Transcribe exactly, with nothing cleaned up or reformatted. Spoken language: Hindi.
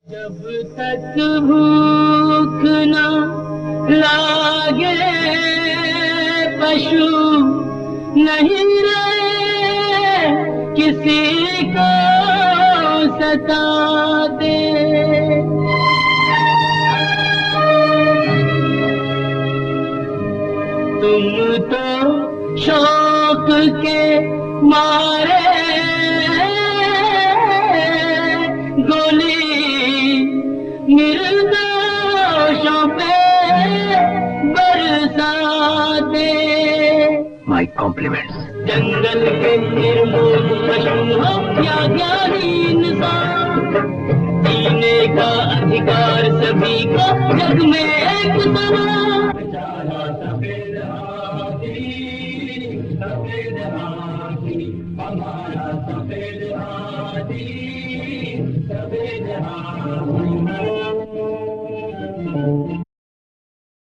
जब तक भूख ना लागे पशु नहीं रहे किसी को सताते। तुम तो शौक के मारे गोली निर्दोषों पे बरसाते। My compliments. जंगल के निर्मूल पशु हो या ज्ञानी इंसान, जीने का अधिकार सभी को जग में एक समान। सफेद हाथी सफेद हाथी हमारा सफेद हाथी सफेद हाथी।